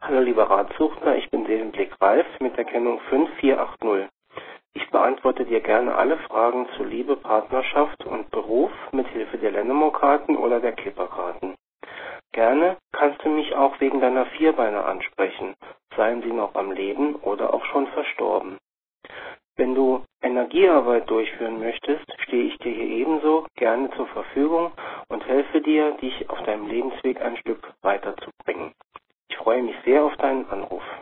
Hallo lieber Ratsuchender, ich bin Seelenblick Ralf mit der Kennung 5480. Ich beantworte dir gerne alle Fragen zu Liebe, Partnerschaft und Beruf mit Hilfe der Lennemore-Karten oder der Kipper-Karten. Gerne kannst du mich auch wegen deiner Vierbeiner ansprechen, seien sie noch am Leben oder auch schon verstorben. Wenn du Energiearbeit durchführen möchtest, stehe ich dir hier ebenso gerne zur Verfügung und helfe dir, dich auf deinem Lebensweg ein Stück weiterzubringen. Ich freue mich sehr auf deinen Anruf.